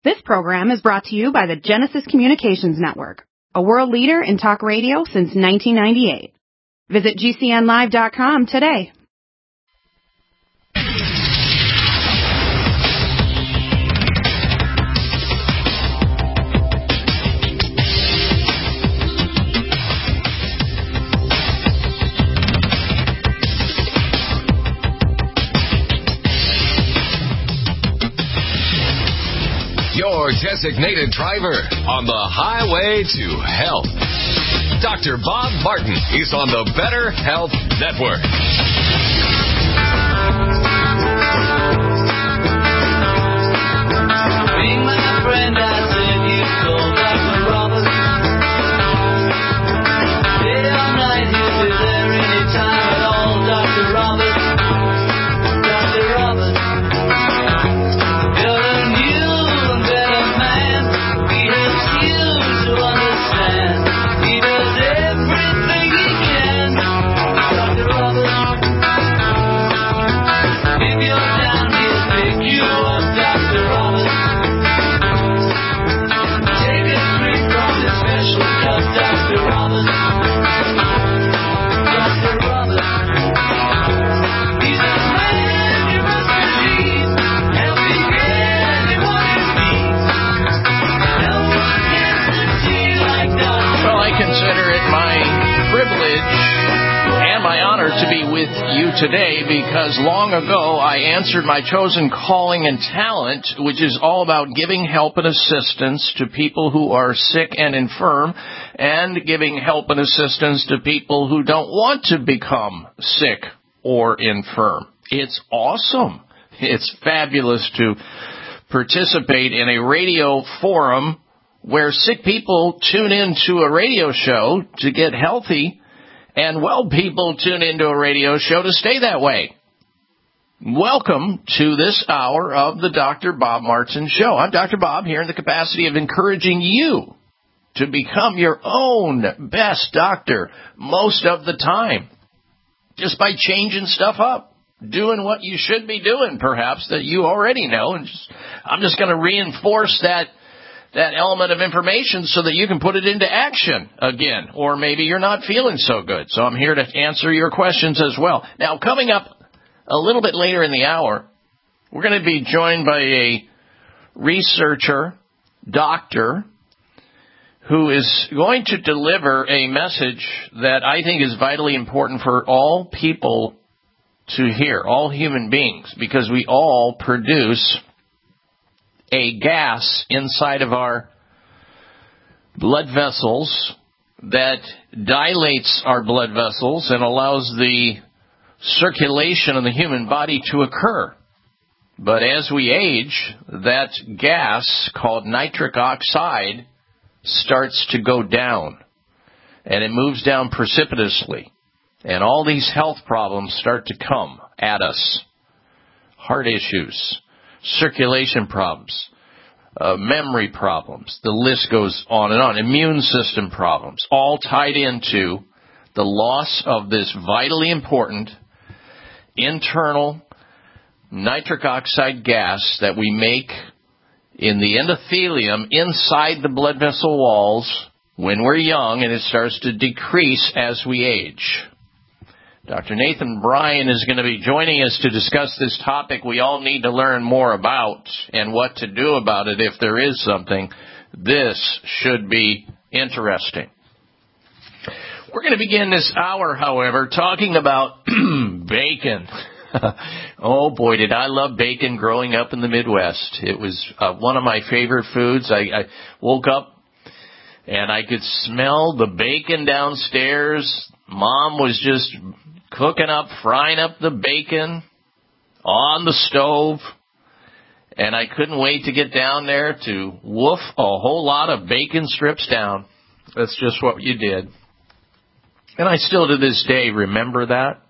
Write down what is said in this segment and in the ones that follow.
This program is brought to you by the Genesis Communications Network, a world leader in talk radio since 1998. Visit GCNlive.com today. Your designated driver on the highway to health. Dr. Bob Martin is on the Better Health Network. Being my friend, I said you called Dr. Roberts. Day or night, he'll be there anytime at all. Dr. Roberts. Dr. Roberts. You're a new and better man. He helps you to understand. He does everything he can. Dr. Roberts. If you're down, he'll pick you up. Dr. Roberts. Take a drink from his special cup. Dr. Roberts. Dr. Roberts. He's a man you must believe. Helping anyone in need. No one gets to see like Dr. Well, I consider it my privilege and my honor to be with you today because long ago I answered my chosen calling and talent, which is all about giving help and assistance to people who are sick and infirm and giving help and assistance to people who don't want to become sick or infirm. It's awesome. It's fabulous to participate in a radio forum where sick people tune into a radio show to get healthy and well people tune into a radio show to stay that way. Welcome to this hour of the Dr. Bob Martin Show. I'm Dr. Bob here in the capacity of encouraging you to become your own best doctor most of the time, just by changing stuff up, doing what you should be doing, perhaps, that you already know. And I'm just going to reinforce that element of information so that you can put it into action again. Or maybe you're not feeling so good. So I'm here to answer your questions as well. Now, coming up a little bit later in the hour, we're going to be joined by a researcher, doctor, who is going to deliver a message that I think is vitally important for all people to hear, all human beings, because we all produce a gas inside of our blood vessels that dilates our blood vessels and allows the circulation of the human body to occur. But as we age, that gas called nitric oxide starts to go down, and it moves down precipitously. And all these health problems start to come at us. Heart issues, circulation problems, memory problems, the list goes on and on. Immune system problems, all tied into the loss of this vitally important internal nitric oxide gas that we make in the endothelium inside the blood vessel walls when we're young, and it starts to decrease as we age. Dr. Nathan Bryan is going to be joining us to discuss this topic we all need to learn more about and what to do about it if there is something. This should be interesting. We're going to begin this hour, however, talking about bacon. Oh, boy, did I love bacon growing up in the Midwest. It was one of my favorite foods. I woke up and I could smell the bacon downstairs. Mom was just cooking up, frying up the bacon on the stove, and I couldn't wait to get down there to woof a whole lot of bacon strips down. That's just what you did. And I still to this day remember that.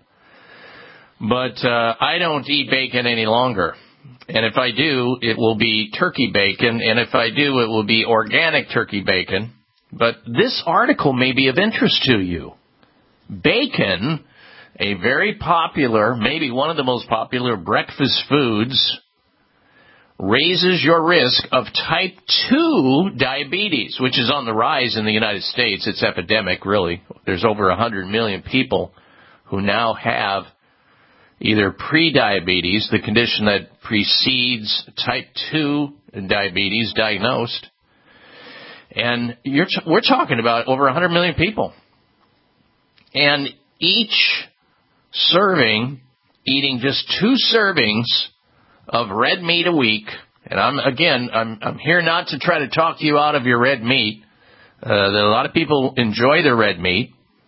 But I don't eat bacon any longer. And if I do, it will be turkey bacon. And if I do, it will be organic turkey bacon. But this article may be of interest to you. Bacon, a very popular, maybe one of the most popular breakfast foods raises your risk of type 2 diabetes, which is on the rise in the United States. It's epidemic, really. There's over 100 million people who now have either prediabetes, the condition that precedes type 2 diabetes diagnosed. And we're talking about over 100 million people. And each serving, eating just 2 servings of red meat a week, and I'm here not to try to talk you out of your red meat. A lot of people enjoy their red meat.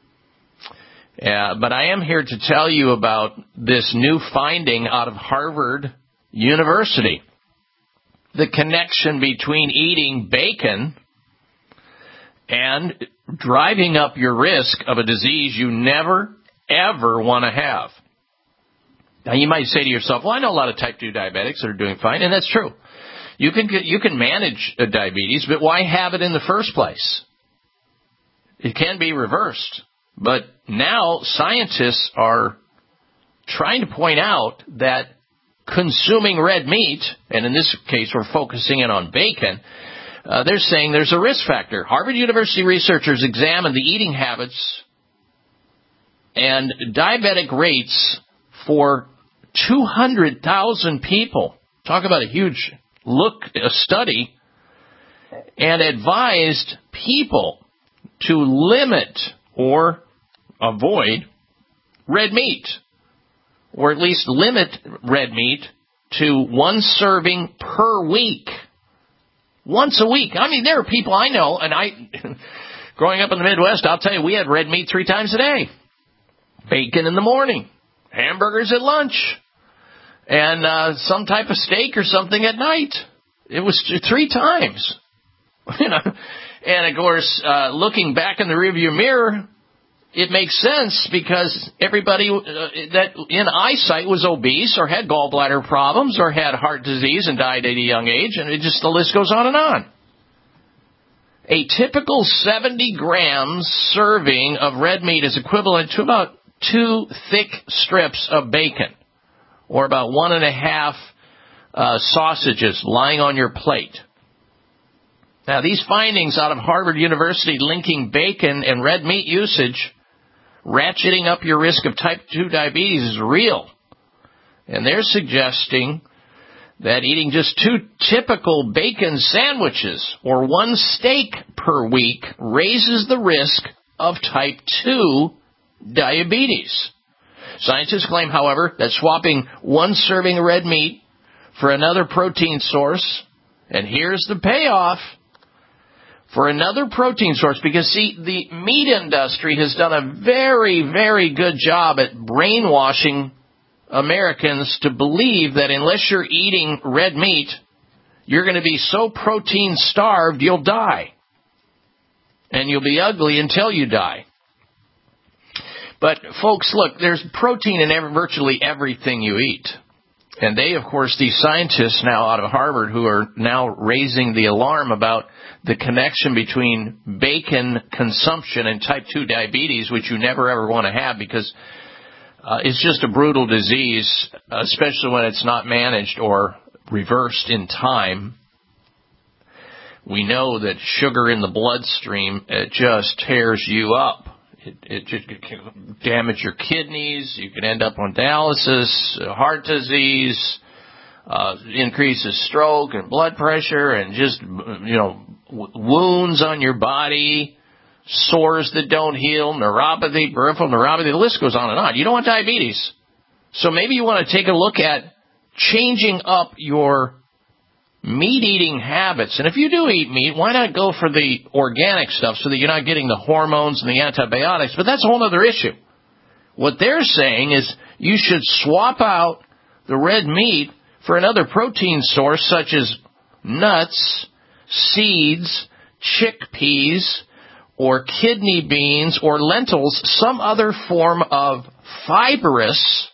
But I am here to tell you about this new finding out of Harvard University. The connection between eating bacon and driving up your risk of a disease you never, ever want to have. Now, you might say to yourself, well, I know a lot of type 2 diabetics that are doing fine, and that's true. You can manage diabetes, but why have it in the first place? It can be reversed. But now scientists are trying to point out that consuming red meat, and in this case we're focusing in on bacon, they're saying there's a risk factor. Harvard University researchers examined the eating habits and diabetic rates for 200,000 people. Talk about a huge study, and advised people to limit or avoid red meat, or at least limit red meat to 1 serving per week. Once a week. I mean, there are people I know, and growing up in the Midwest, I'll tell you, we had red meat 3 times a day. Bacon in the morning, hamburgers at lunch, and some type of steak or something at night. It was 3 times. And of course, looking back in the rearview mirror, it makes sense because everybody that in eyesight was obese or had gallbladder problems or had heart disease and died at a young age, and the list goes on and on. A typical 70 grams serving of red meat is equivalent to about 2 thick strips of bacon, or about 1.5 sausages lying on your plate. Now, these findings out of Harvard University linking bacon and red meat usage ratcheting up your risk of type 2 diabetes is real. And they're suggesting that eating just 2 typical bacon sandwiches or 1 steak per week raises the risk of type 2 diabetes. Scientists claim, however, that swapping 1 serving of red meat for another protein source, and here's the payoff, for another protein source, because, see, the meat industry has done a very, very good job at brainwashing Americans to believe that unless you're eating red meat, you're going to be so protein starved you'll die. And you'll be ugly until you die. But, folks, look, there's protein in virtually everything you eat. And they, of course, these scientists now out of Harvard who are now raising the alarm about the connection between bacon consumption and type 2 diabetes, which you never ever want to have because it's just a brutal disease, especially when it's not managed or reversed in time. We know that sugar in the bloodstream, it just tears you up. It can damage your kidneys. You can end up on dialysis, heart disease, increases stroke and blood pressure, and just, wounds on your body, sores that don't heal, neuropathy, peripheral neuropathy. The list goes on and on. You don't want diabetes. So maybe you want to take a look at changing up your meat-eating habits. And if you do eat meat, why not go for the organic stuff so that you're not getting the hormones and the antibiotics? But that's a whole other issue. What they're saying is you should swap out the red meat for another protein source such as nuts, seeds, chickpeas, or kidney beans, or lentils, some other form of fibrous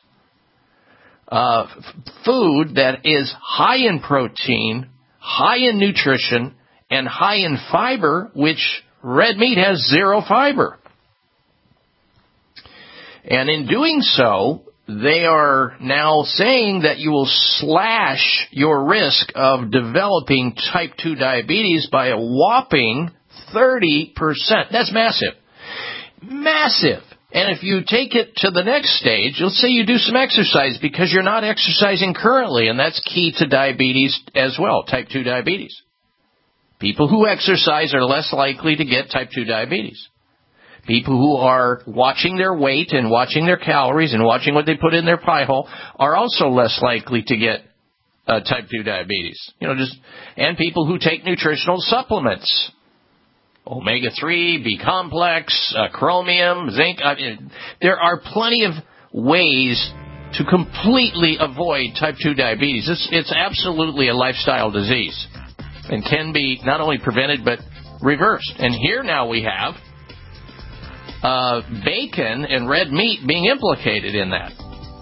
food that is high in protein, high in nutrition, and high in fiber, which red meat has 0 fiber. And in doing so, they are now saying that you will slash your risk of developing type 2 diabetes by a whopping 30%. That's massive. Massive. And if you take it to the next stage, let's say you do some exercise because you're not exercising currently, and that's key to diabetes as well, type 2 diabetes. People who exercise are less likely to get type 2 diabetes. People who are watching their weight and watching their calories and watching what they put in their pie hole are also less likely to get type 2 diabetes. And people who take nutritional supplements, omega-3, B-complex, chromium, zinc. There are plenty of ways to completely avoid type 2 diabetes. It's absolutely a lifestyle disease and can be not only prevented but reversed. And here now we have bacon and red meat being implicated in that.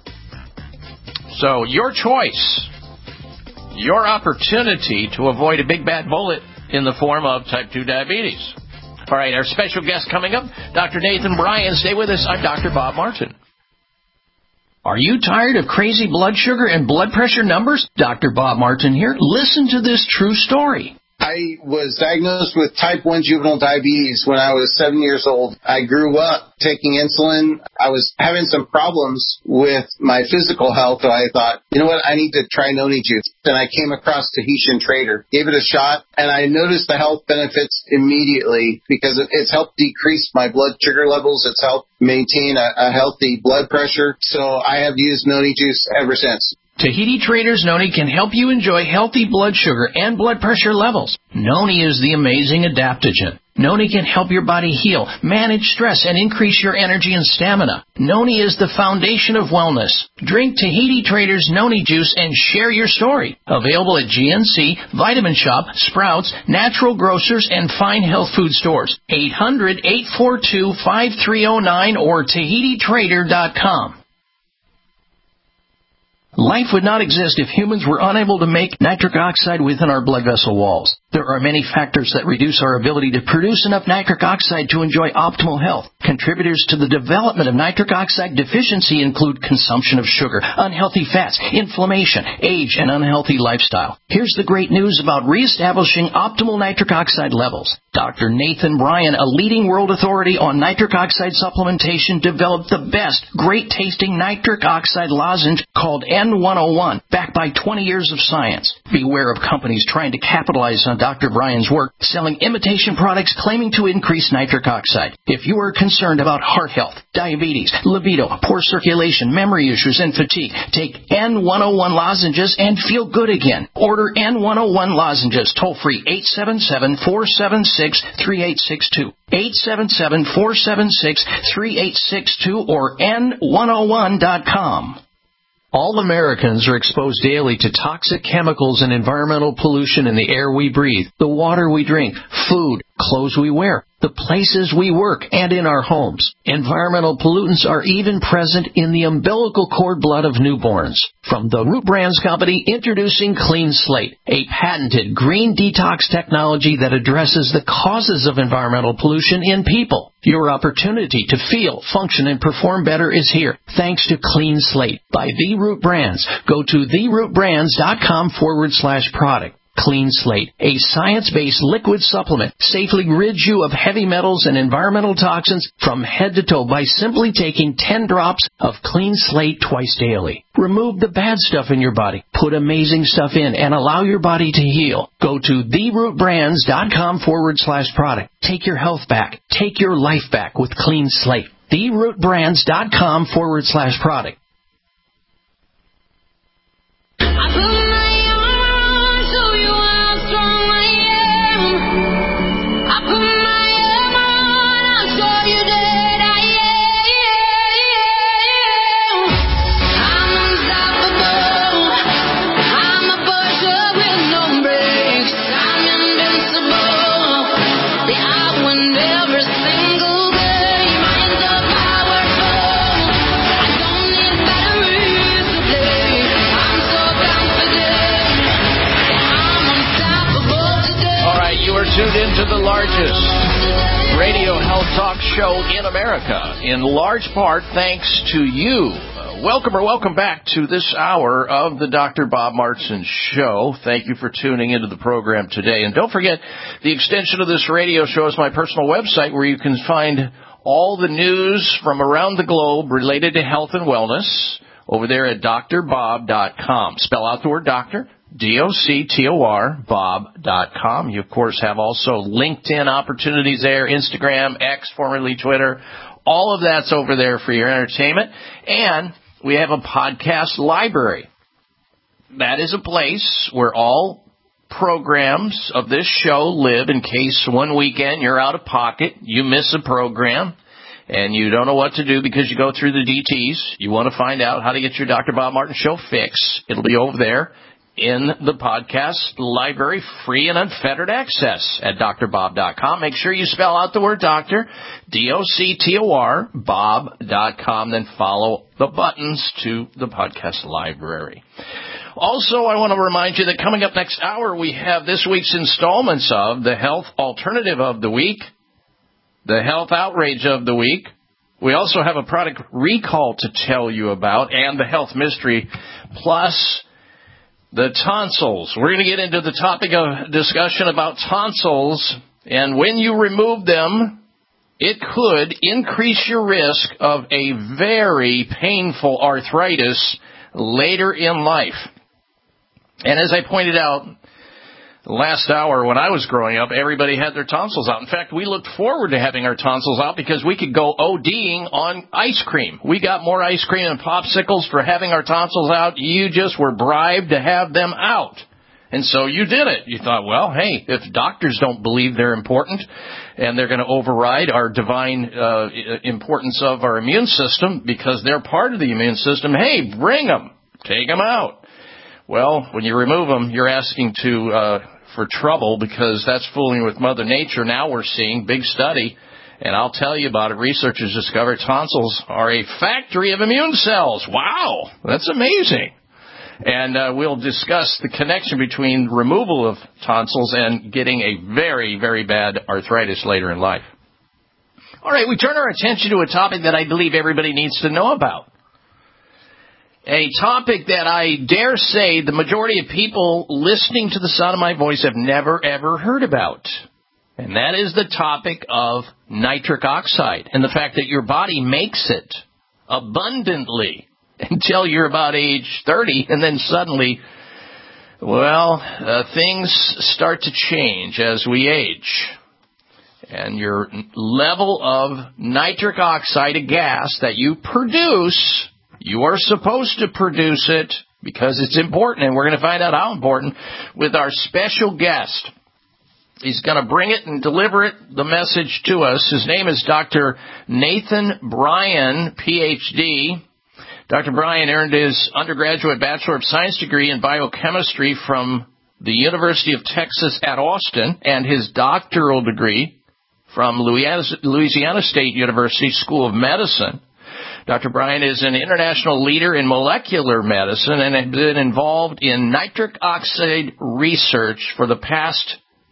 So your choice, your opportunity to avoid a big bad bullet in the form of type 2 diabetes. All right, our special guest coming up, Dr. Nathan Bryan. Stay with us. I'm Dr. Bob Martin. Are you tired of crazy blood sugar and blood pressure numbers? Dr. Bob Martin here. Listen to this true story. I was diagnosed with type 1 juvenile diabetes when I was 7 years old. I grew up taking insulin. I was having some problems with my physical health, so I thought, you know what, I need to try Noni Juice. Then I came across Tahitian Trader, gave it a shot, and I noticed the health benefits immediately because it's helped decrease my blood sugar levels. It's helped maintain a healthy blood pressure. So I have used Noni Juice ever since. Tahiti Trader's Noni can help you enjoy healthy blood sugar and blood pressure levels. Noni is the amazing adaptogen. Noni can help your body heal, manage stress, and increase your energy and stamina. Noni is the foundation of wellness. Drink Tahiti Trader's Noni Juice and share your story. Available at GNC, Vitamin Shop, Sprouts, Natural Grocers, and fine health food stores. 800-842-5309 or TahitiTrader.com. Life would not exist if humans were unable to make nitric oxide within our blood vessel walls. There are many factors that reduce our ability to produce enough nitric oxide to enjoy optimal health. Contributors to the development of nitric oxide deficiency include consumption of sugar, unhealthy fats, inflammation, age, and unhealthy lifestyle. Here's the great news about reestablishing optimal nitric oxide levels. Dr. Nathan Bryan, a leading world authority on nitric oxide supplementation, developed the best, great-tasting nitric oxide lozenge called N101, backed by 20 years of science. Beware of companies trying to capitalize on Dr. Bryan's work, selling imitation products claiming to increase nitric oxide. If you are concerned about heart health, diabetes, libido, poor circulation, memory issues, and fatigue, take N101 lozenges and feel good again. Order N101 lozenges toll-free 877-476-3862. 877-476-3862 or N101.com. All Americans are exposed daily to toxic chemicals and environmental pollution in the air we breathe, the water we drink, food, clothes we wear, the places we work, and in our homes. Environmental pollutants are even present in the umbilical cord blood of newborns. From the Root Brands Company, introducing Clean Slate, a patented green detox technology that addresses the causes of environmental pollution in people. Your opportunity to feel, function, and perform better is here, thanks to Clean Slate by The Root Brands. Go to therootbrands.com/product. Clean Slate, a science-based liquid supplement, safely rids you of heavy metals and environmental toxins from head to toe by simply taking 10 drops of Clean Slate twice daily. Remove the bad stuff in your body, put amazing stuff in, and allow your body to heal. Go to therootbrands.com/product. Take your health back. Take your life back with Clean Slate. therootbrands.com/product. Tuned into the largest radio health talk show in America, in large part thanks to you. Welcome back to this hour of the Dr. Bob Martin Show. Thank you for tuning into the program today. And don't forget, the extension of this radio show is my personal website where you can find all the news from around the globe related to health and wellness over there at drbob.com. Spell out the word doctor, D-O-C-T-O-R, bob.com. You, of course, have also LinkedIn opportunities there, Instagram, X, formerly Twitter. All of that's over there for your entertainment. And we have a podcast library. That is a place where all programs of this show live in case one weekend you're out of pocket, you miss a program, and you don't know what to do because you go through the DTs. You want to find out how to get your Dr. Bob Martin Show fix. It'll be over there in the podcast library, free and unfettered access at drbob.com. Make sure you spell out the word doctor, D-O-C-T-O-R, bob.com, then follow the buttons to the podcast library. Also, I want to remind you that coming up next hour, we have this week's installments of the Health Alternative of the Week, the Health Outrage of the Week. We also have a product recall to tell you about, and the Health Mystery, plus the tonsils. We're going to get into the topic of discussion about tonsils, and when you remove them, it could increase your risk of a very painful arthritis later in life. And as I pointed out last hour, when I was growing up, everybody had their tonsils out. In fact, we looked forward to having our tonsils out because we could go ODing on ice cream. We got more ice cream and popsicles for having our tonsils out. You just were bribed to have them out. And so you did it. You thought, well, hey, if doctors don't believe they're important and they're going to override our divine importance of our immune system because they're part of the immune system, hey, bring them. Take them out. Well, when you remove them, you're asking for trouble because that's fooling with Mother Nature. Now we're seeing, big study, and I'll tell you about it, researchers discovered tonsils are a factory of immune cells. Wow, that's amazing. And we'll discuss the connection between removal of tonsils and getting a very, very bad arthritis later in life. All right, we turn our attention to a topic that I believe everybody needs to know about. A topic that I dare say the majority of people listening to the sound of my voice have never, ever heard about. And that is the topic of nitric oxide and the fact that your body makes it abundantly until you're about age 30, and then suddenly, things start to change as we age. And your level of nitric oxide, a gas that you produce, you are supposed to produce it because it's important, and we're going to find out how important with our special guest. He's going to bring it and deliver the message to us. His name is Dr. Nathan Bryan, Ph.D. Dr. Bryan earned his undergraduate Bachelor of Science degree in biochemistry from the University of Texas at Austin and his doctoral degree from Louisiana State University School of Medicine. Dr. Bryan is an international leader in molecular medicine and has been involved in nitric oxide research for the past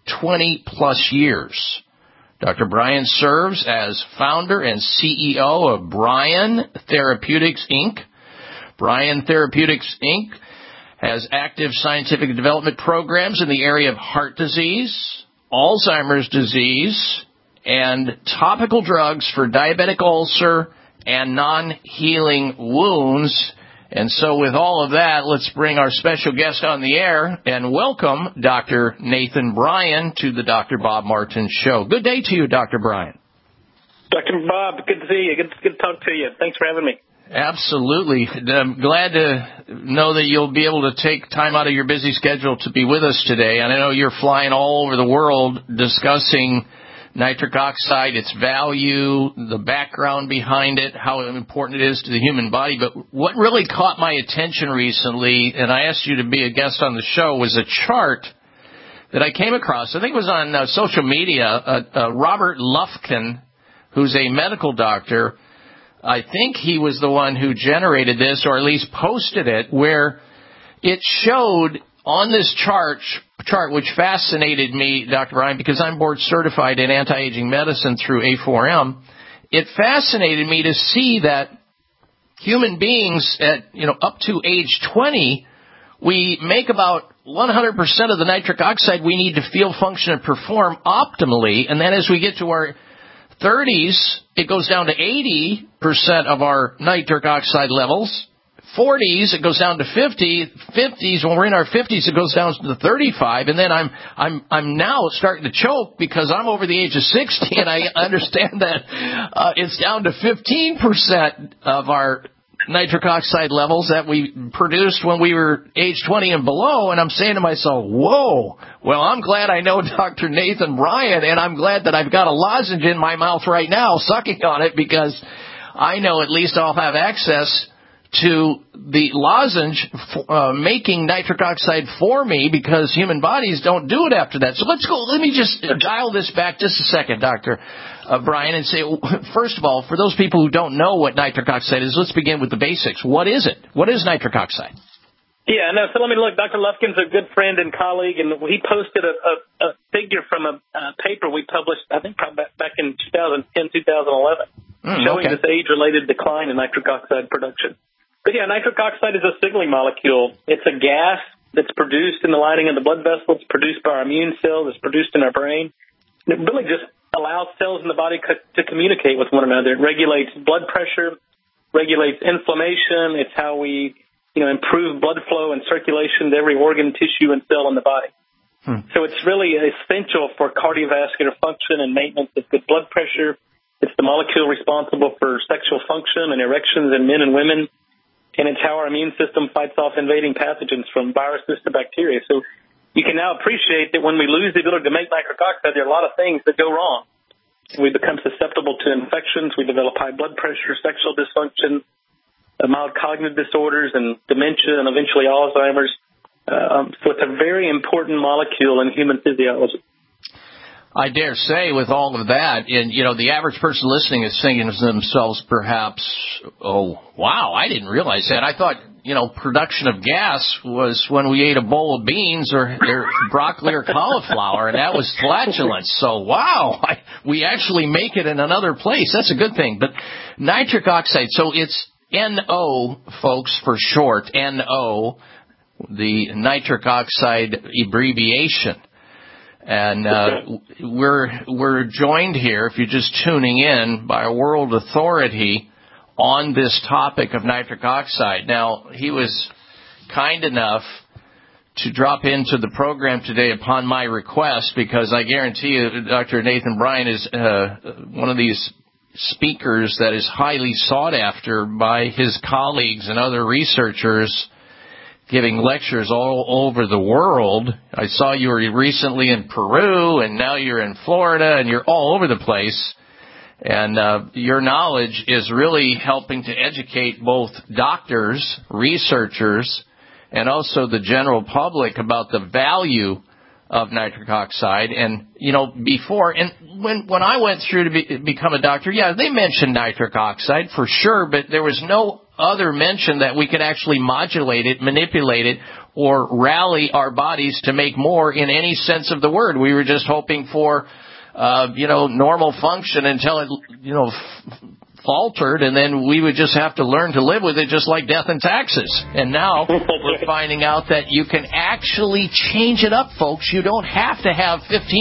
20-plus years. Dr. Bryan serves as founder and CEO of Bryan Therapeutics, Inc. Bryan Therapeutics, Inc. has active scientific development programs in the area of heart disease, Alzheimer's disease, and topical drugs for diabetic ulcer and non-healing wounds. And so with all of that, let's bring our special guest on the air and welcome Dr. Nathan Bryan to the Dr. Bob Martin Show. Good day to you, Dr. Bryan. Dr. Bob, good to see you. Good to talk to you. Thanks for having me. Absolutely. I'm glad to know that you'll be able to take time out of your busy schedule to be with us today. And I know you're flying all over the world discussing nitric oxide, its value, the background behind it, how important it is to the human body. But what really caught my attention recently, and I asked you to be a guest on the show, was a chart that I came across. I think it was on social media. Robert Lufkin, who's a medical doctor, I think he was the one who generated this, or at least posted it, where it showed on this chart, which fascinated me, Dr. Bryan, because I'm board certified in anti-aging medicine through A4M, it fascinated me to see that human beings at, up to age 20, we make about 100% of the nitric oxide we need to feel, function, and perform optimally. And then as we get to our 30s, it goes down to 80% of our nitric oxide levels. 40s, it goes down to 50. 50s, when we're in our 50s, it goes down to 35. And then I'm now starting to choke because I'm over the age of 60, and I understand that it's down to 15% of our nitric oxide levels that we produced when we were age 20 and below. And I'm saying to myself, whoa, well, I'm glad I know Dr. Nathan Bryan, and I'm glad that I've got a lozenge in my mouth right now sucking on it, because I know at least I'll have access to the lozenge making nitric oxide for me, because human bodies don't do it after that. So let me just dial this back just a second, Dr. Bryan, and say, first of all, for those people who don't know what nitric oxide is, let's begin with the basics. What is it? What is nitric oxide? Yeah, no, so let me look. Dr. Lufkin's a good friend and colleague, and he posted a figure from a paper we published, I think, probably back in 2010, 2011, showing this age-related decline in nitric oxide production. But yeah, nitric oxide is a signaling molecule. It's a gas that's produced in the lining of the blood vessels, produced by our immune cells, it's produced in our brain. And it really just allows cells in the body to communicate with one another. It regulates blood pressure, regulates inflammation. It's how we, improve blood flow and circulation to every organ, tissue, and cell in the body. So it's really essential for cardiovascular function and maintenance of good blood pressure. It's the molecule responsible for sexual function and erections in men and women. And it's how our immune system fights off invading pathogens from viruses to bacteria. So you can now appreciate that when we lose the ability to make nitric oxide, there are a lot of things that go wrong. We become susceptible to infections. We develop high blood pressure, sexual dysfunction, mild cognitive disorders, and dementia, and eventually Alzheimer's. So it's a very important molecule in human physiology. I dare say with all of that, and, the average person listening is thinking to themselves perhaps, oh, wow, I didn't realize that. I thought, production of gas was when we ate a bowl of beans or broccoli or cauliflower, and that was flatulence. So, wow, we actually make it in another place. That's a good thing. But nitric oxide, so it's NO, folks, for short, NO, the nitric oxide abbreviation. And we're joined here, if you're just tuning in, by a world authority on this topic of nitric oxide. Now, he was kind enough to drop into the program today upon my request, because I guarantee you Dr. Nathan Bryan is one of these speakers that is highly sought after by his colleagues and other researchers, giving lectures all over the world. I saw you were recently in Peru, and now you're in Florida, and you're all over the place. And your knowledge is really helping to educate both doctors, researchers, and also the general public about the value of nitric oxide. And, before, and when I went through to become a doctor, yeah, they mentioned nitric oxide for sure, but there was no other mention that we could actually modulate it, manipulate it, or rally our bodies to make more in any sense of the word. We were just hoping for, normal function until it, faltered, and then we would just have to learn to live with it, just like death and taxes. And now we're finding out that you can actually change it up, folks. You don't have to have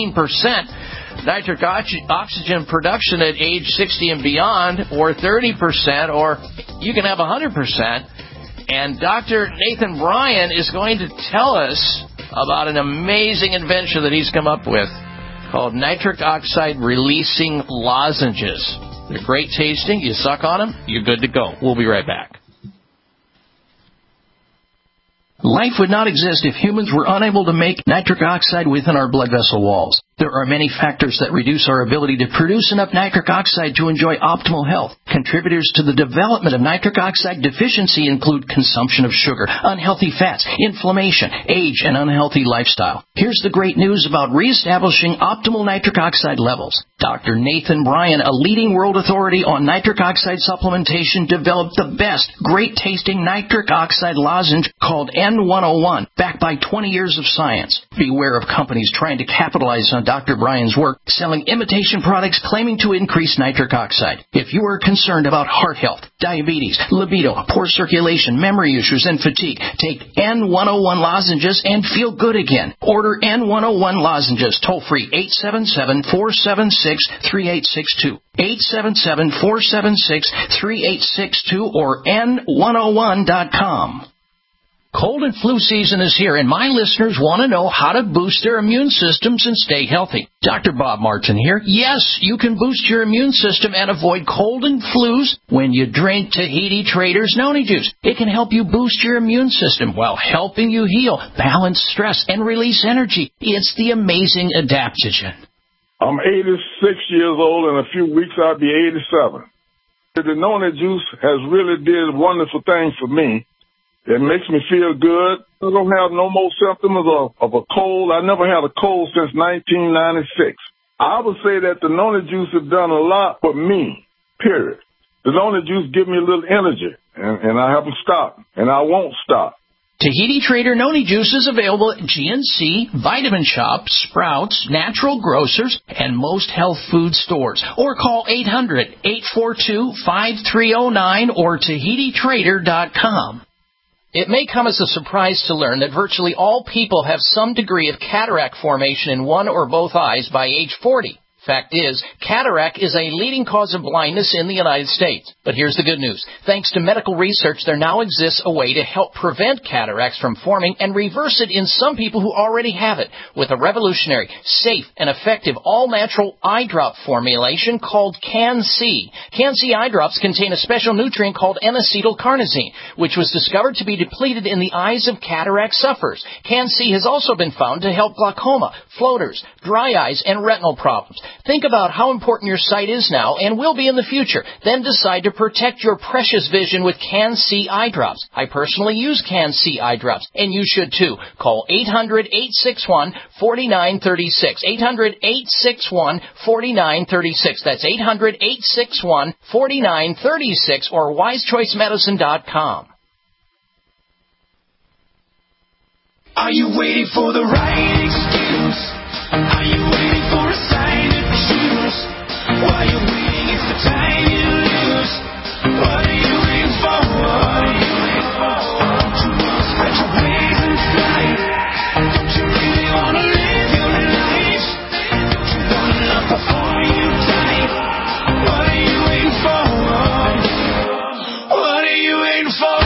15% nitric oxygen production at age 60 and beyond, or 30%, or you can have 100%. And Dr. Nathan Bryan is going to tell us about an amazing invention that he's come up with called nitric oxide releasing lozenges. They're great tasting. You suck on them, you're good to go. We'll be right back. Life would not exist if humans were unable to make nitric oxide within our blood vessel walls. There are many factors that reduce our ability to produce enough nitric oxide to enjoy optimal health. Contributors to the development of nitric oxide deficiency include consumption of sugar, unhealthy fats, inflammation, age, and unhealthy lifestyle. Here's the great news about reestablishing optimal nitric oxide levels. Dr. Nathan Bryan, a leading world authority on nitric oxide supplementation, developed the best, great-tasting nitric oxide lozenge called N101, backed by 20 years of science. Beware of companies trying to capitalize on Dr. Bryan's work, selling imitation products claiming to increase nitric oxide. If you are concerned about heart health, diabetes, libido, poor circulation, memory issues, and fatigue, take N101 lozenges and feel good again. Order N101 lozenges toll-free 877-476-3862. 877-476-3862 or N101.com. Cold and flu season is here, and my listeners want to know how to boost their immune systems and stay healthy. Dr. Bob Martin here. Yes, you can boost your immune system and avoid cold and flus when you drink Tahiti Traders Noni Juice. It can help you boost your immune system while helping you heal, balance stress, and release energy. It's the amazing adaptogen. I'm 86 years old. In a few weeks, I'll be 87. The Noni Juice has really did wonderful things for me. It makes me feel good. I don't have no more symptoms of a cold. I never had a cold since 1996. I would say that the Noni Juice has done a lot for me, period. The Noni Juice gives me a little energy, and I haven't stopped, and I won't stop. Tahiti Trader Noni Juice is available at GNC, Vitamin Shop, Sprouts, Natural Grocers, and most health food stores. Or call 800-842-5309 or TahitiTrader.com. It may come as a surprise to learn that virtually all people have some degree of cataract formation in one or both eyes by age 40. Fact is, cataract is a leading cause of blindness in the United States. But here's the good news. Thanks to medical research, there now exists a way to help prevent cataracts from forming and reverse it in some people who already have it with a revolutionary, safe, and effective all-natural eye drop formulation called Can-C. Can-C eye drops contain a special nutrient called N-acetylcarnosine, which was discovered to be depleted in the eyes of cataract sufferers. Can-C has also been found to help glaucoma, floaters, dry eyes, and retinal problems. Think about how important your sight is now and will be in the future. Then decide to protect your precious vision with Can-C eye drops. I personally use Can-C eye drops, and you should too. Call 800-861-4936. 800-861-4936. That's 800-861-4936 or wisechoicemedicine.com. Are you waiting for the right excuse? Are you waiting for a sign to choose? While you're waiting, it's the time you lose. What are you waiting for? What are you waiting for? Don't you want to spread your wings and fly? Don't you really want to live your life? Don't you want to love before you die? What are you waiting for? What are you waiting for?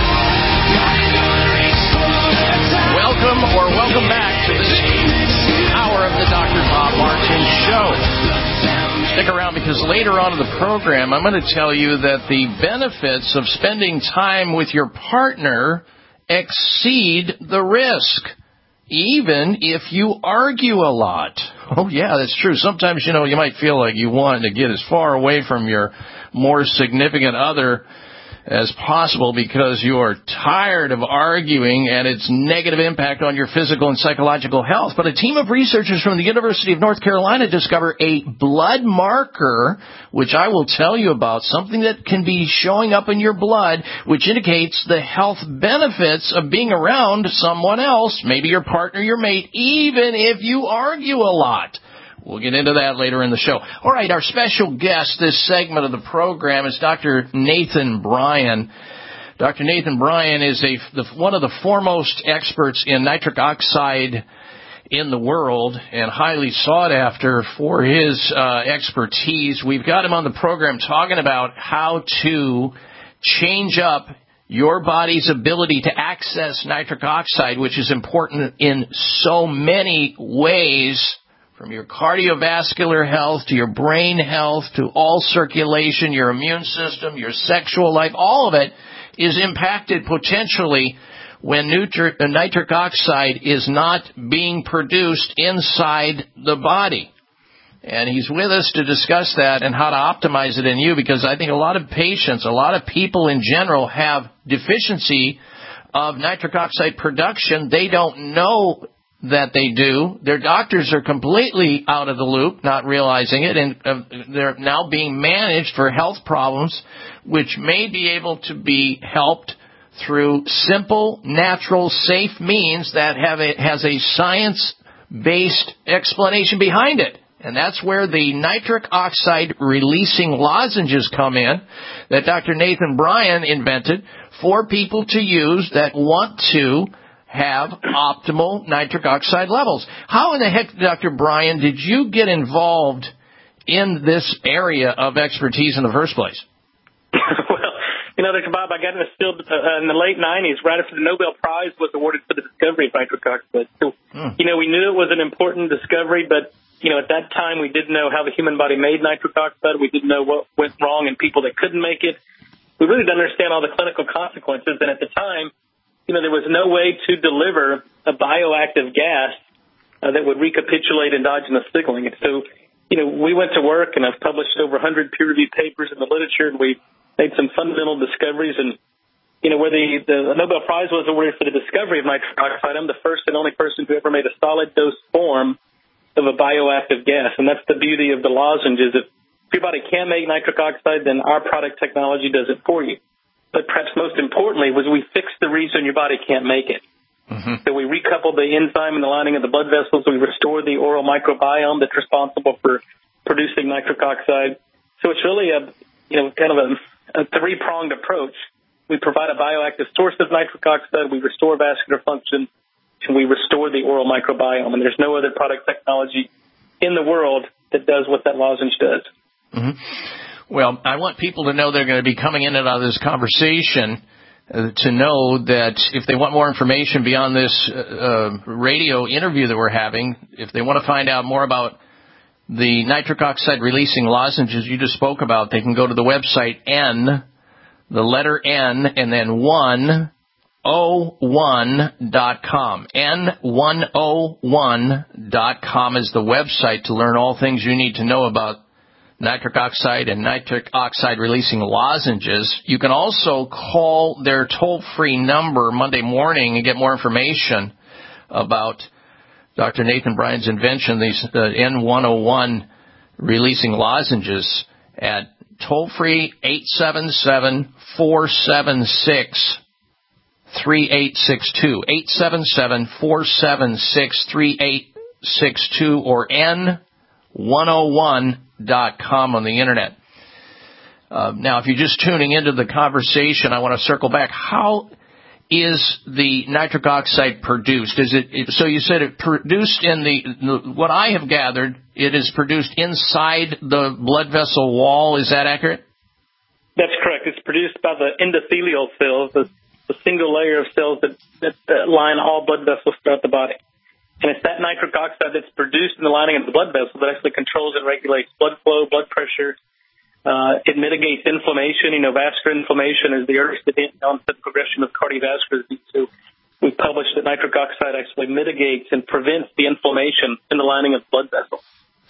Welcome back to this hour of the Dr. Bob Martin Show. Stick around because later on in the program, I'm going to tell you that the benefits of spending time with your partner exceed the risk, even if you argue a lot. Oh, yeah, that's true. Sometimes, you might feel like you want to get as far away from your more significant other as possible because you are tired of arguing and its negative impact on your physical and psychological health. But a team of researchers from the University of North Carolina discovered a blood marker, which I will tell you about, something that can be showing up in your blood, which indicates the health benefits of being around someone else, maybe your partner, your mate, even if you argue a lot. We'll get into that later in the show. All right, our special guest this segment of the program is Dr. Nathan Bryan. Dr. Nathan Bryan is one of the foremost experts in nitric oxide in the world and highly sought after for his expertise. We've got him on the program talking about how to change up your body's ability to access nitric oxide, which is important in so many ways, from your cardiovascular health to your brain health to all circulation, your immune system, your sexual life. All of it is impacted potentially when nitric oxide is not being produced inside the body. And he's with us to discuss that and how to optimize it in you, because I think a lot of patients, a lot of people in general have deficiency of nitric oxide production. They don't know that they do. Their doctors are completely out of the loop, not realizing it, and they're now being managed for health problems, which may be able to be helped through simple, natural, safe means that has a science-based explanation behind it. And that's where the nitric oxide releasing lozenges come in that Dr. Nathan Bryan invented for people to use that want to have optimal nitric oxide levels. How in the heck, Dr. Bryan, did you get involved in this area of expertise in the first place? Well, Dr. Bob, I got in the field in the late 90s, right after the Nobel Prize was awarded for the discovery of nitric oxide. So, we knew it was an important discovery, but, at that time we didn't know how the human body made nitric oxide. We didn't know what went wrong in people that couldn't make it. We really didn't understand all the clinical consequences, and at the time, there was no way to deliver a bioactive gas that would recapitulate endogenous signaling. And so, we went to work, and I've published over 100 peer-reviewed papers in the literature, and we made some fundamental discoveries. And, where the Nobel Prize was awarded for the discovery of nitric oxide, I'm the first and only person who ever made a solid dose form of a bioactive gas. And that's the beauty of the lozenges. If your body can make nitric oxide, then our product technology does it for you. But perhaps most importantly was we fixed the reason your body can't make it. So we recoupled the enzyme in the lining of the blood vessels. We restored the oral microbiome that's responsible for producing nitric oxide. So it's really a three-pronged approach. We provide a bioactive source of nitric oxide, we restore vascular function, and we restore the oral microbiome. And there's no other product technology in the world that does what that lozenge does. Well, I want people to know they're going to be coming in and out of this conversation to know that if they want more information beyond this radio interview that we're having, if they want to find out more about the nitric oxide releasing lozenges you just spoke about, they can go to the website the letter N, and then 101.com. N101.com is the website to learn all things you need to know about nitric oxide and nitric oxide releasing lozenges. You can also call their toll-free number Monday morning and get more information about Dr. Nathan Bryan's invention, these N101 releasing lozenges, at toll-free 877-476-3862, 877-476-3862, or N101.com on the Internet. Now, if you're just tuning into the conversation, I want to circle back. How is the nitric oxide produced? So you said it produced what I have gathered, it is produced inside the blood vessel wall. Is that accurate? That's correct. It's produced by the endothelial cells, the single layer of cells that line all blood vessels throughout the body. And it's that nitric oxide that's produced in the lining of the blood vessel that actually controls and regulates blood flow, blood pressure. It mitigates inflammation. Vascular inflammation is the earliest onset progression of cardiovascular disease. So we published that nitric oxide actually mitigates and prevents the inflammation in the lining of the blood vessel.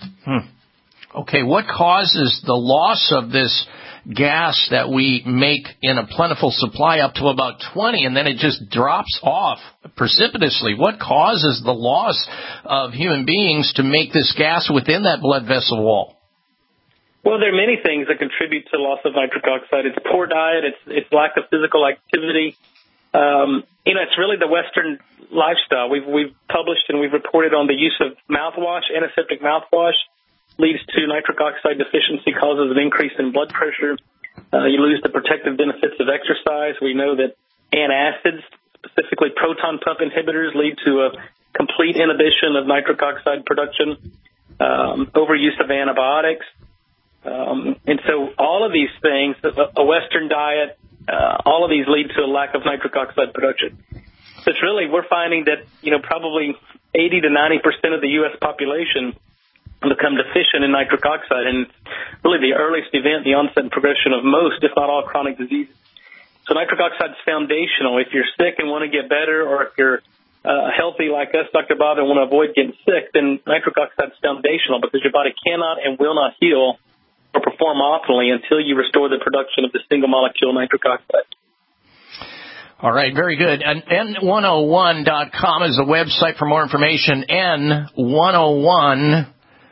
Okay, what causes the loss of this gas that we make in a plentiful supply up to about 20, and then it just drops off precipitously? What causes the loss of human beings to make this gas within that blood vessel wall? Well, there are many things that contribute to the loss of nitric oxide. It's poor diet. It's lack of physical activity. It's really the Western lifestyle. We've published and we've reported on the use of mouthwash. Antiseptic mouthwash leads to nitric oxide deficiency, causes an increase in blood pressure. You lose the protective benefits of exercise. We know that antacids, specifically proton pump inhibitors, lead to a complete inhibition of nitric oxide production. Overuse of antibiotics. And so all of these things, a Western diet, all of these lead to a lack of nitric oxide production. So it's really, we're finding that, probably 80 to 90% of the U.S. population become deficient in nitric oxide. And it's really the earliest event, the onset and progression of most, if not all, chronic diseases. So nitric oxide is foundational. If you're sick and want to get better, or if you're healthy like us, Dr. Bob, and want to avoid getting sick, then nitric oxide is foundational, because your body cannot and will not heal or perform optimally until you restore the production of the single molecule nitric oxide. All right, very good. And N101.com is the website for more information. N101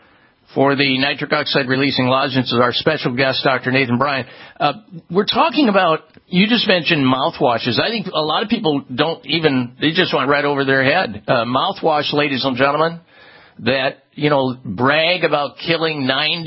for the nitric oxide releasing lozenges. Our special guest, Dr. Nathan Bryan. We're talking about, you just mentioned mouthwashes. I think a lot of people they just went right over their head. Mouthwash, ladies and gentlemen, that, brag about killing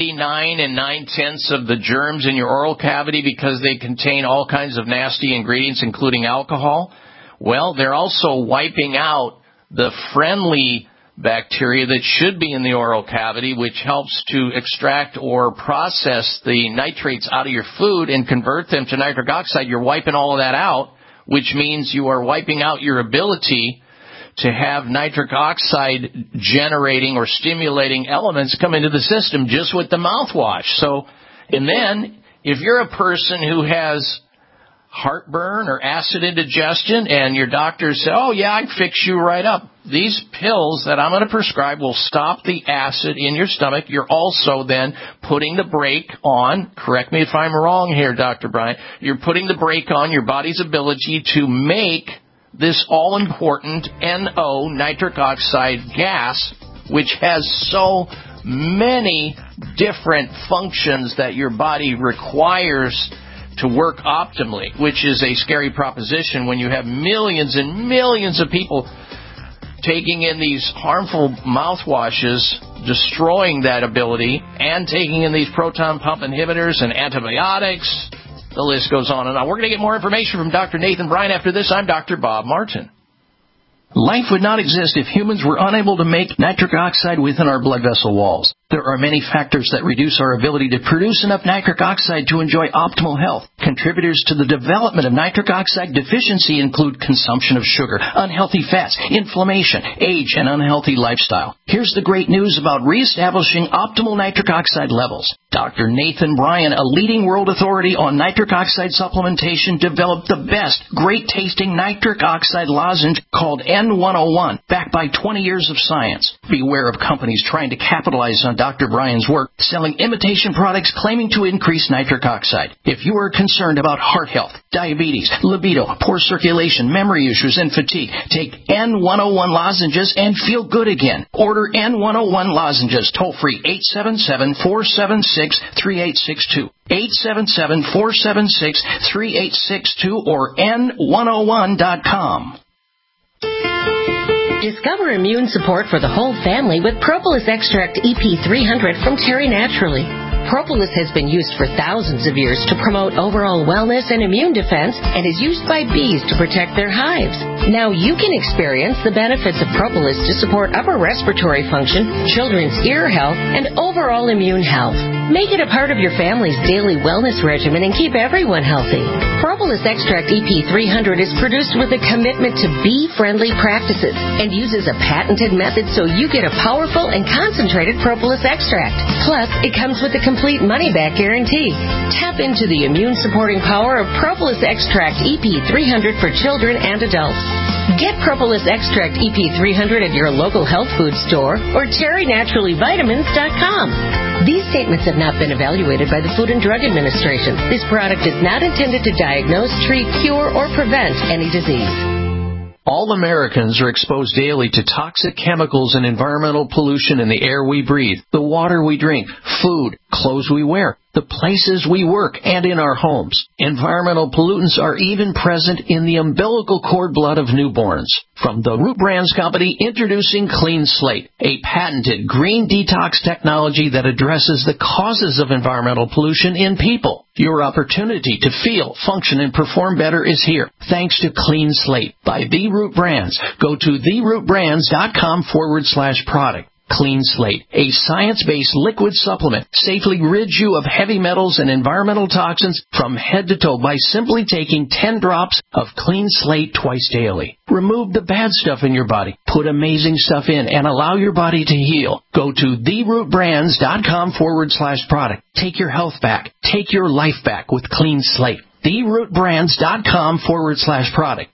99 9/10 of the germs in your oral cavity because they contain all kinds of nasty ingredients, including alcohol. Well, they're also wiping out the friendly bacteria that should be in the oral cavity, which helps to extract or process the nitrates out of your food and convert them to nitric oxide. You're wiping all of that out, which means you are wiping out your ability to have nitric oxide generating or stimulating elements come into the system just with the mouthwash. So, and then if you're a person who has heartburn or acid indigestion and your doctor says, oh yeah, I can fix you right up, these pills that I'm going to prescribe will stop the acid in your stomach. You're also then putting the brake on, correct me if I'm wrong here, Dr. Bryan, you're putting the brake on your body's ability to make this all-important NO, nitric oxide gas, which has so many different functions that your body requires to work optimally, which is a scary proposition when you have millions and millions of people taking in these harmful mouthwashes, destroying that ability, and taking in these proton pump inhibitors and antibiotics. The list goes on and on. We're going to get more information from Dr. Nathan Bryan after this. I'm Dr. Bob Martin. Life would not exist if humans were unable to make nitric oxide within our blood vessel walls. There are many factors that reduce our ability to produce enough nitric oxide to enjoy optimal health. Contributors to the development of nitric oxide deficiency include consumption of sugar, unhealthy fats, inflammation, age, and unhealthy lifestyle. Here's the great news about reestablishing optimal nitric oxide levels. Dr. Nathan Bryan, a leading world authority on nitric oxide supplementation, developed the best, great-tasting nitric oxide lozenge called N101, backed by 20 years of science. Beware of companies trying to capitalize on Dr. Bryan's work, selling imitation products claiming to increase nitric oxide. If you are concerned about heart health, diabetes, libido, poor circulation, memory issues, and fatigue, take N101 lozenges and feel good again. Order N101 lozenges toll-free 877-476-3862. 877-476-3862 or N101.com. Discover immune support for the whole family with Propolis Extract EP300 from Terry Naturally. Propolis has been used for thousands of years to promote overall wellness and immune defense and is used by bees to protect their hives. Now you can experience the benefits of Propolis to support upper respiratory function, children's ear health, and overall immune health. Make it a part of your family's daily wellness regimen and keep everyone healthy. Propolis Extract EP300 is produced with a commitment to bee-friendly practices and uses a patented method so you get a powerful and concentrated propolis extract. Plus, it comes with a complete money-back guarantee. Tap into the immune-supporting power of Propolis Extract EP300 for children and adults. Get Propolis Extract EP300 at your local health food store or terrynaturallyvitamins.com. These statements have not been evaluated by the Food and Drug Administration. This product is not intended to diagnose, treat, cure, or prevent any disease. All Americans are exposed daily to toxic chemicals and environmental pollution in the air we breathe, the water we drink, food, clothes we wear, the places we work, and in our homes. Environmental pollutants are even present in the umbilical cord blood of newborns. From the Root Brands Company, introducing Clean Slate, a patented green detox technology that addresses the causes of environmental pollution in people. Your opportunity to feel, function, and perform better is here, thanks to Clean Slate by The Root Brands. Go to therootbrands.com/product. Clean Slate, a science-based liquid supplement, safely rids you of heavy metals and environmental toxins from head to toe by simply taking 10 drops of Clean Slate twice daily. Remove the bad stuff in your body, put amazing stuff in, and allow your body to heal. Go to therootbrands.com/product. Take your health back. Take your life back with Clean Slate. therootbrands.com/product.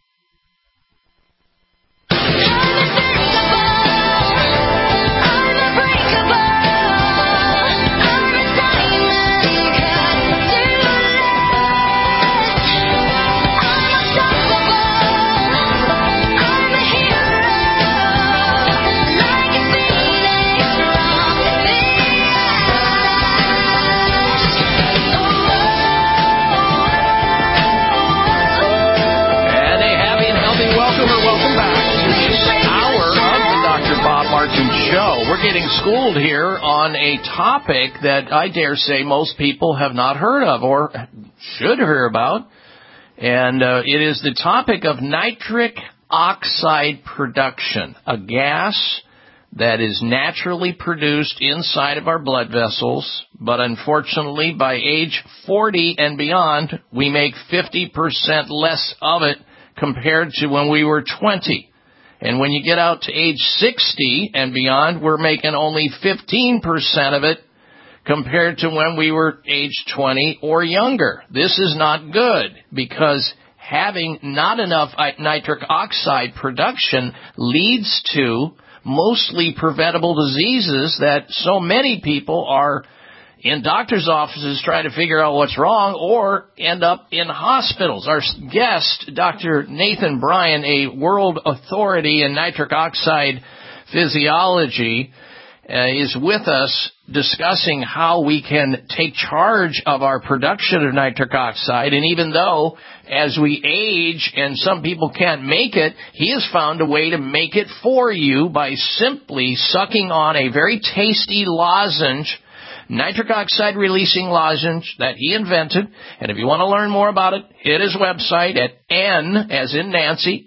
being schooled here on a topic that I dare say most people have not heard of or should hear about. And it is the topic of nitric oxide production, a gas that is naturally produced inside of our blood vessels, but unfortunately by age 40 and beyond, we make 50% less of it compared to when we were 20. And when you get out to age 60 and beyond, we're making only 15% of it compared to when we were age 20 or younger. This is not good because having not enough nitric oxide production leads to mostly preventable diseases that so many people are in doctor's offices trying to figure out what's wrong or end up in hospitals. Our guest, Dr. Nathan Bryan, a world authority in nitric oxide physiology, is with us discussing how we can take charge of our production of nitric oxide. And even though as we age and some people can't make it, he has found a way to make it for you by simply sucking on a very tasty lozenge, nitric oxide releasing lozenge that he invented. And if you want to learn more about it, hit his website at N, as in Nancy,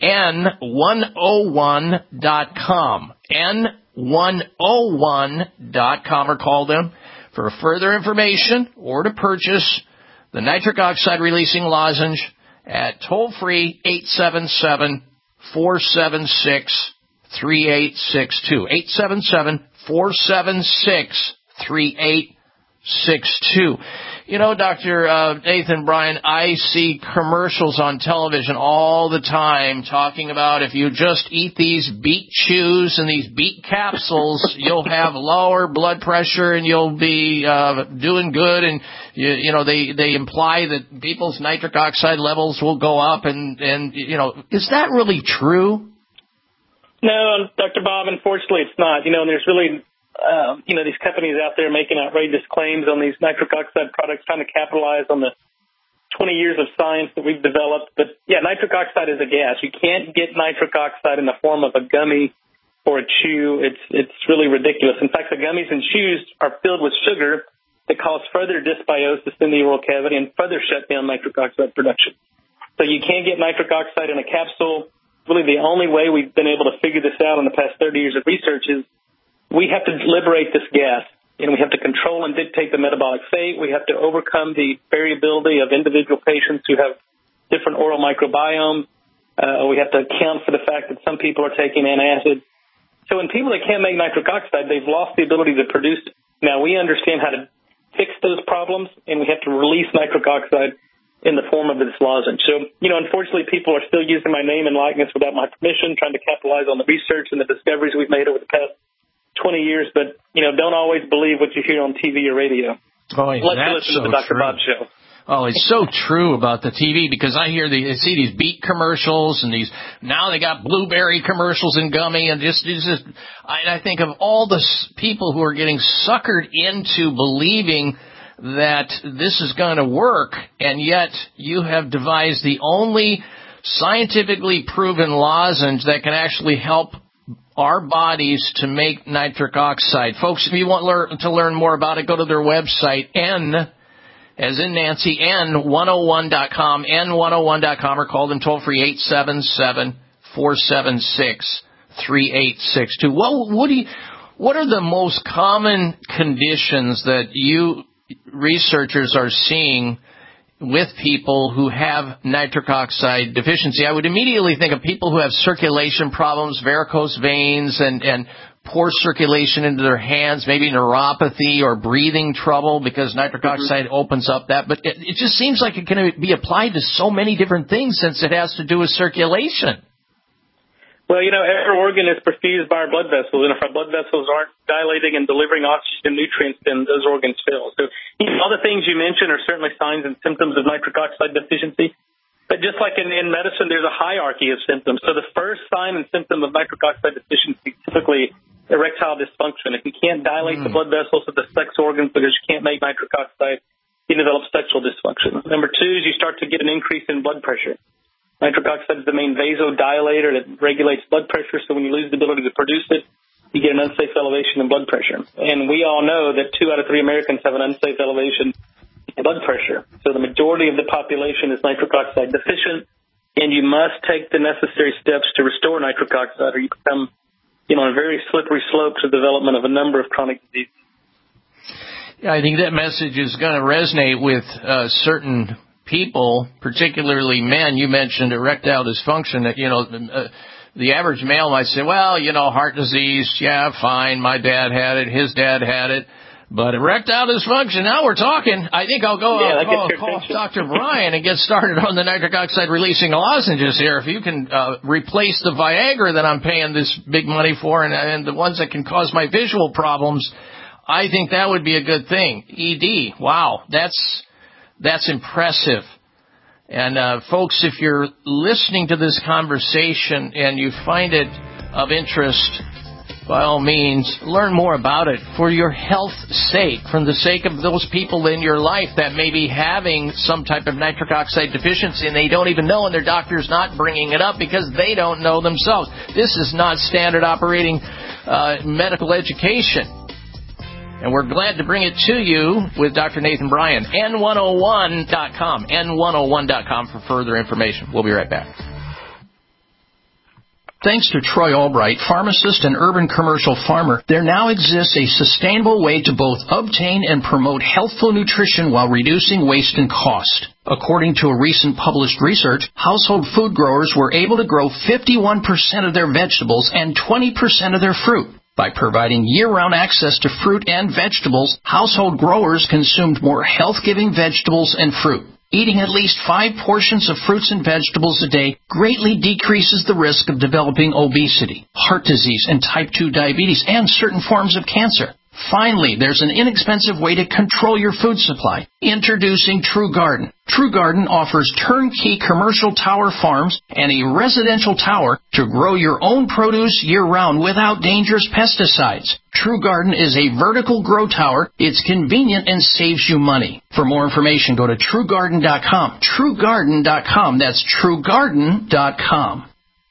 N101.com. N101.com, or call them for further information or to purchase the nitric oxide releasing lozenge at toll-free 877-476-3862. 877-476-3862. You know, Dr. Nathan Bryan, I see commercials on television all the time talking about if you just eat these beet chews and these beet capsules, you'll have lower blood pressure and you'll be doing good. And, you know, they imply that people's nitric oxide levels will go up. And you know, is that really true? No, Dr. Bob, unfortunately it's not. You know, and there's really these companies out there making outrageous claims on these nitric oxide products, trying to capitalize on the 20 years of science that we've developed. But, yeah, nitric oxide is a gas. You can't get nitric oxide in the form of a gummy or a chew. It's really ridiculous. In fact, the gummies and chews are filled with sugar that cause further dysbiosis in the oral cavity and further shut down nitric oxide production. So you can't get nitric oxide in a capsule. Really, the only way we've been able to figure this out in the past 30 years of research is we have to liberate this gas, and we have to control and dictate the metabolic state. We have to overcome the variability of individual patients who have different oral microbiome. We have to account for the fact that some people are taking antacid. So in people that can't make nitric oxide, they've lost the ability to produce it. Now, we understand how to fix those problems, and we have to release nitric oxide in the form of this lozenge. So, you know, unfortunately, people are still using my name and likeness without my permission, trying to capitalize on the research and the discoveries we've made over the past 20 years, but, you know, don't always believe what you hear on TV or radio. Oh, Unless you listen to the Dr. Bob Show. Oh, it's so true about the TV because I see these beet commercials and now they got blueberry commercials and gummy and I think of all the people who are getting suckered into believing that this is going to work, and yet you have devised the only scientifically proven lozenge that can actually help our bodies to make nitric oxide. Folks, if you want to learn more about it, go to their website, N, as in Nancy, N101.com, N101.com, or call them toll-free 877-476-3862. What are the most common conditions that you researchers are seeing with people who have nitric oxide deficiency? I would immediately think of people who have circulation problems, varicose veins, and poor circulation into their hands, maybe neuropathy or breathing trouble because nitric oxide opens up that. But it just seems like it can be applied to so many different things since it has to do with circulation. Well, you know, every organ is perfused by our blood vessels, and if our blood vessels aren't dilating and delivering oxygen nutrients, then those organs fail. So, you know, all the things you mentioned are certainly signs and symptoms of nitric oxide deficiency. But just like in medicine, there's a hierarchy of symptoms. So the first sign and symptom of nitric oxide deficiency is typically erectile dysfunction. If you can't dilate the blood vessels of the sex organs because you can't make nitric oxide, you develop sexual dysfunction. Number two is you start to get an increase in blood pressure. Nitric oxide is the main vasodilator that regulates blood pressure, so when you lose the ability to produce it, you get an unsafe elevation in blood pressure. And we all know that 2 out of 3 Americans have an unsafe elevation in blood pressure. So the majority of the population is nitric oxide deficient, and you must take the necessary steps to restore nitric oxide, or you become, on a very slippery slope to the development of a number of chronic diseases. Yeah, I think that message is going to resonate with certain people, particularly men. You mentioned erectile dysfunction. That the average male might say, well, heart disease, yeah, fine. My dad had it. His dad had it. But erectile dysfunction, now we're talking. I think I'll go call Dr. Brian and get started on the nitric oxide releasing lozenges here. If you can replace the Viagra that I'm paying this big money for and the ones that can cause my visual problems, I think that would be a good thing. ED, wow, that's impressive. And folks, if you're listening to this conversation and you find it of interest, by all means, learn more about it for your health's sake, for the sake of those people in your life that may be having some type of nitric oxide deficiency and they don't even know, and their doctor's not bringing it up because they don't know themselves. This is not standard operating medical education. And we're glad to bring it to you with Dr. Nathan Bryan. N101.com. N101.com for further information. We'll be right back. Thanks to Troy Albright, pharmacist and urban commercial farmer, there now exists a sustainable way to both obtain and promote healthful nutrition while reducing waste and cost. According to a recent published research, household food growers were able to grow 51% of their vegetables and 20% of their fruit. By providing year-round access to fruit and vegetables, household growers consumed more health-giving vegetables and fruit. Eating at least 5 portions of fruits and vegetables a day greatly decreases the risk of developing obesity, heart disease, and type 2 diabetes, and certain forms of cancer. Finally, there's an inexpensive way to control your food supply. Introducing True Garden. True Garden offers turnkey commercial tower farms and a residential tower to grow your own produce year-round without dangerous pesticides. True Garden is a vertical grow tower. It's convenient and saves you money. For more information, go to TrueGarden.com. TrueGarden.com. That's TrueGarden.com.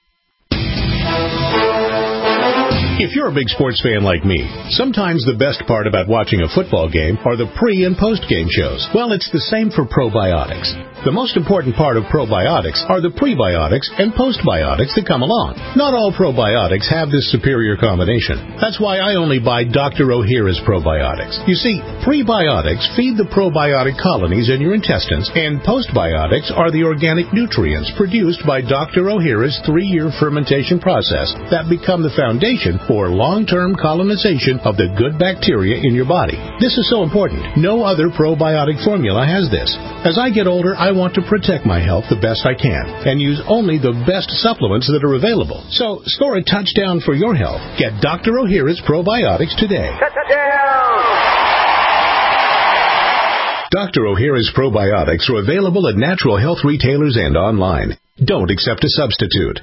If you're a big sports fan like me, sometimes the best part about watching a football game are the pre- and post-game shows. Well, it's the same for probiotics. The most important part of probiotics are the prebiotics and postbiotics that come along. Not all probiotics have this superior combination. That's why I only buy Dr. O'Hara's probiotics. You see, prebiotics feed the probiotic colonies in your intestines, and postbiotics are the organic nutrients produced by Dr. O'Hara's 3-year fermentation process that become the foundation for long-term colonization of the good bacteria in your body. This is so important. No other probiotic formula has this. As I get older, I want to protect my health the best I can and use only the best supplements that are available. So, score a touchdown for your health. Get Dr. O'Hara's probiotics today. Dr. O'Hara's probiotics are available at natural health retailers and online. Don't accept a substitute.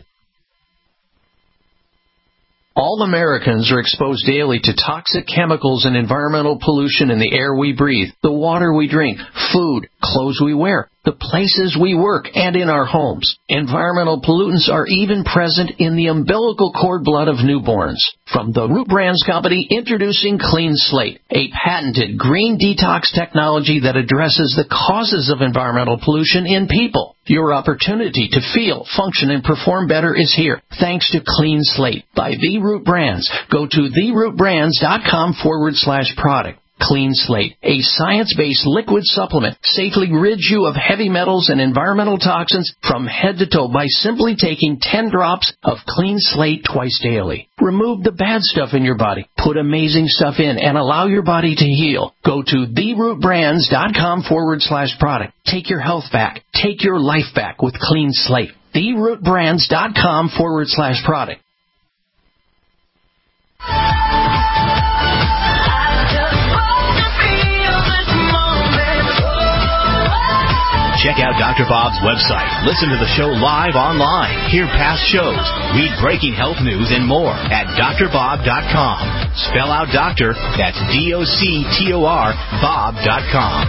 All Americans are exposed daily to toxic chemicals and environmental pollution in the air we breathe, the water we drink, food, clothes we wear, the places we work, and in our homes. Environmental pollutants are even present in the umbilical cord blood of newborns. From the Root Brands Company, introducing Clean Slate, a patented green detox technology that addresses the causes of environmental pollution in people. Your opportunity to feel, function, and perform better is here, thanks to Clean Slate by The Root Brands. Go to therootbrands.com/product. Clean Slate, a science-based liquid supplement, safely rids you of heavy metals and environmental toxins from head to toe by simply taking 10 drops of Clean Slate twice daily. Remove the bad stuff in your body, put amazing stuff in, and allow your body to heal. Go to therootbrands.com/product. Take your health back. Take your life back with Clean Slate. therootbrands.com/product. Check out Dr. Bob's website. Listen to the show live online. Hear past shows. Read breaking health news and more at drbob.com. Spell out doctor. That's DOCTOR Bob.com.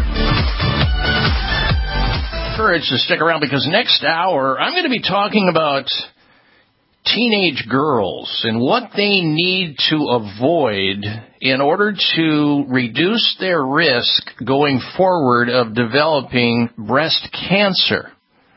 Encouraged to stick around because next hour I'm going to be talking about teenage girls and what they need to avoid in order to reduce their risk going forward of developing breast cancer.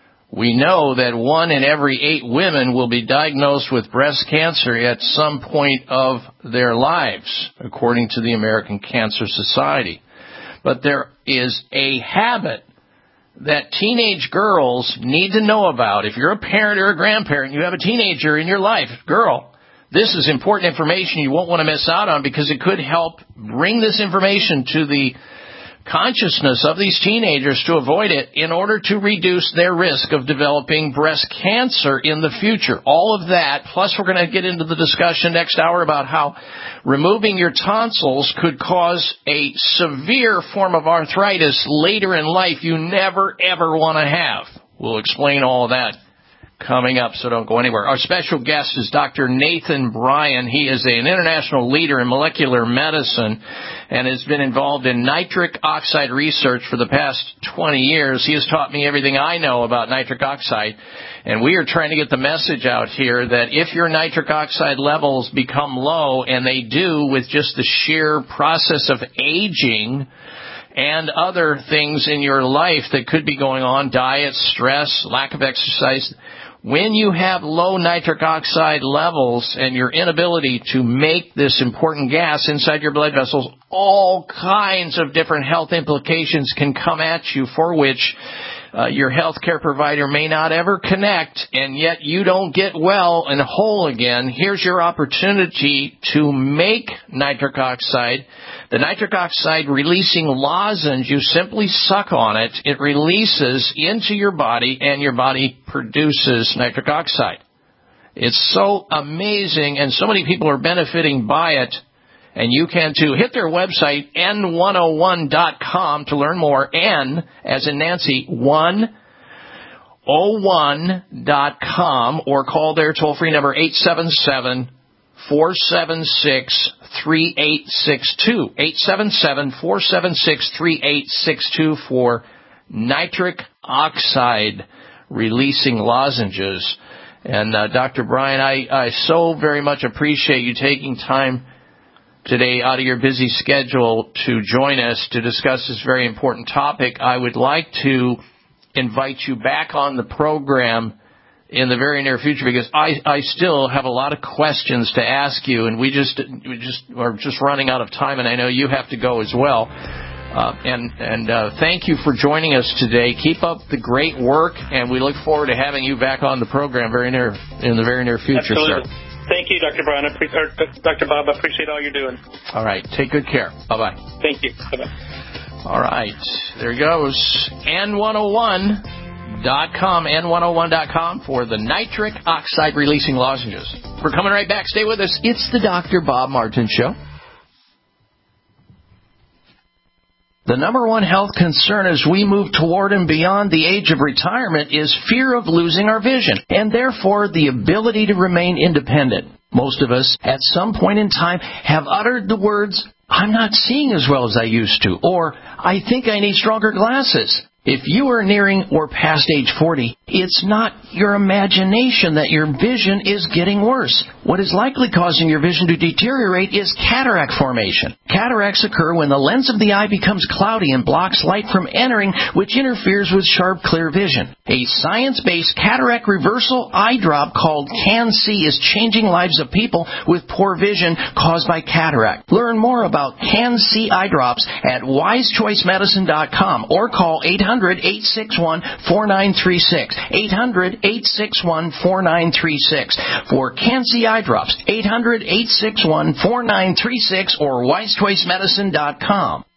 We know that 1 in every 8 women will be diagnosed with breast cancer at some point of their lives, according to the American Cancer Society. But there is a habit that teenage girls need to know about. If you're a parent or a grandparent, you have a teenager in your life, girl, this is important information you won't want to miss out on, because it could help bring this information to the consciousness of these teenagers to avoid it in order to reduce their risk of developing breast cancer in the future. All of that, plus we're going to get into the discussion next hour about how removing your tonsils could cause a severe form of arthritis later in life you never, ever want to have. We'll explain all of that coming up, so don't go anywhere. Our special guest is Dr. Nathan Bryan. He is an international leader in molecular medicine and has been involved in nitric oxide research for the past 20 years. He has taught me everything I know about nitric oxide, and we are trying to get the message out here that if your nitric oxide levels become low, and they do with just the sheer process of aging and other things in your life that could be going on, diet, stress, lack of exercise, when you have low nitric oxide levels and your inability to make this important gas inside your blood vessels, all kinds of different health implications can come at you for which your health care provider may not ever connect, and yet you don't get well and whole again. Here's your opportunity to make nitric oxide. The nitric oxide releasing lozenge, you simply suck on it, it releases into your body, and your body produces nitric oxide. It's so amazing, and so many people are benefiting by it, and you can too. Hit their website, n101.com, to learn more. N, as in Nancy, 101.com, or call their toll-free number, 877-476-3862. 877-476-3862 for nitric oxide releasing lozenges. And Dr. Bryan, I so very much appreciate you taking time today out of your busy schedule to join us to discuss this very important topic. I would like to invite you back on the program in the very near future, because I still have a lot of questions to ask you, and we are just running out of time, and I know you have to go as well. Thank you for joining us today. Keep up the great work, and we look forward to having you back on the program in the very near future, Absolutely. sir. Thank you, Dr. Bryan. Dr. Bob, I appreciate all you're doing. All right. Take good care. Bye-bye. Thank you. Bye-bye. All right. There goes. N101.com, N101.com for the nitric oxide releasing lozenges. We're coming right back. Stay with us. It's the Dr. Bob Martin Show. The number one health concern as we move toward and beyond the age of retirement is fear of losing our vision, and therefore the ability to remain independent. Most of us, at some point in time, have uttered the words, "I'm not seeing as well as I used to," or "I think I need stronger glasses." If you are nearing or past age 40, it's not your imagination that your vision is getting worse. What is likely causing your vision to deteriorate is cataract formation. Cataracts occur when the lens of the eye becomes cloudy and blocks light from entering, which interferes with sharp, clear vision. A science-based cataract reversal eye drop called CanC is changing lives of people with poor vision caused by cataract. Learn more about CanC eye drops at wisechoicemedicine.com or call 800-861-4936. 800-861-4936 for CanC eye drops. 800-861-4936 or wisechoicemedicine.com.